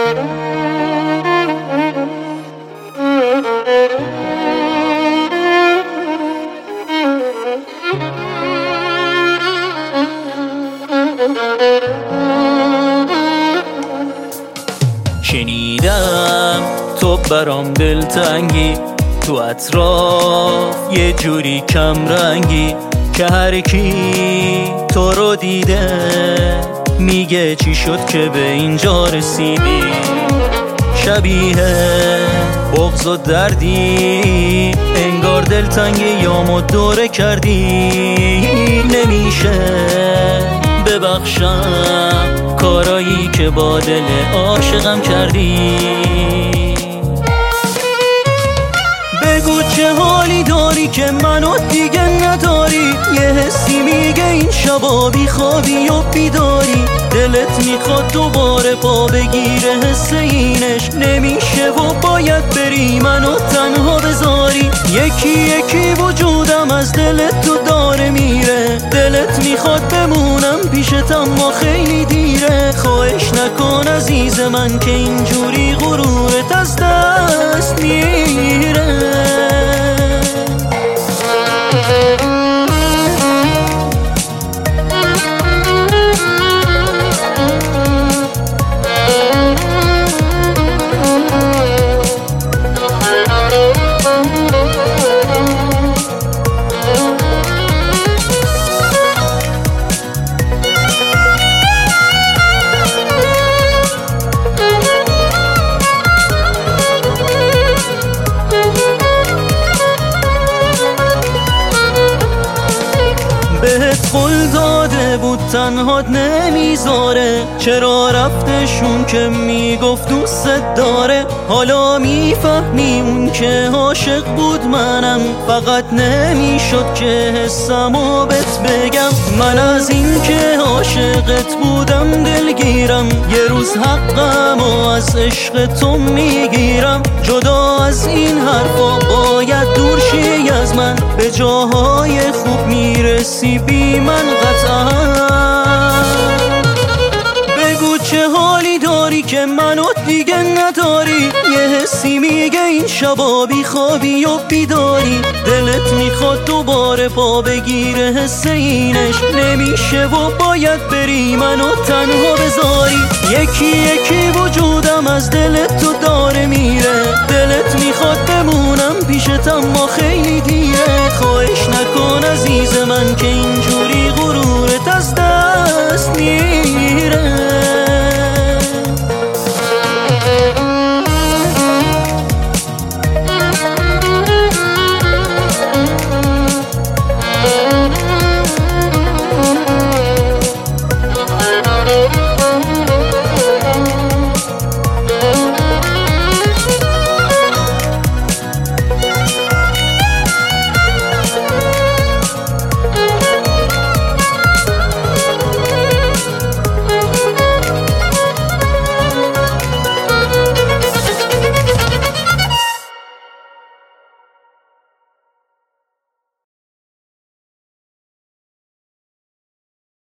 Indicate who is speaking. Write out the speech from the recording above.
Speaker 1: شنیدم تو برام دلتنگی، تو اطراف یه جوری کم رنگی که هر کی تو رو دیده میگه چی شد که به اینجا رسیدی. شبیه بغض و دردی، انگار دلتنگی یامو دوره کردی. نمیشه ببخشم کارایی که با دل عاشقم کردی. بگو چه حالی داری که منو دیگه نداری، یه حسی میگه این شبا بی خوابی و بیداری. دلت میخواد دوباره پا بگیره حس اینش نمیشه و باید بری منو تنها بذاری. یکی یکی وجودم از دلت تو داره میره، دلت میخواد بمونم پیشت اما خیلی دیره. خواهش نکن عزیز من که اینجوری غرورت از دست میره. بهت قول داده بود تنهات نمیذاره، چرا رفتشون که میگفت دوست داره. حالا میفهمی اون که عاشق بود منم، فقط نمیشد که حسمو بهت بگم. من از این که عاشقت بودم دلگیرم، یه روز حقمو از عشق تو میگیرم. جدا از این حرفا باید دور شی از من، به جاهای خوب میرسی بی من قطعا. بگو چه حالی داری که منو دیگه نداری، یه حسی میگه این شبا بی خوابی و بیداری. دلت میخواد دوباره پا بگیره حس اینش نمیشه و باید بری منو تنها بذاری. یکی یکی وجودم از دلت تو داره میره، دلت میخواد بمونم پیشت اما خیلی دیره. خواهش نکن عزیز من که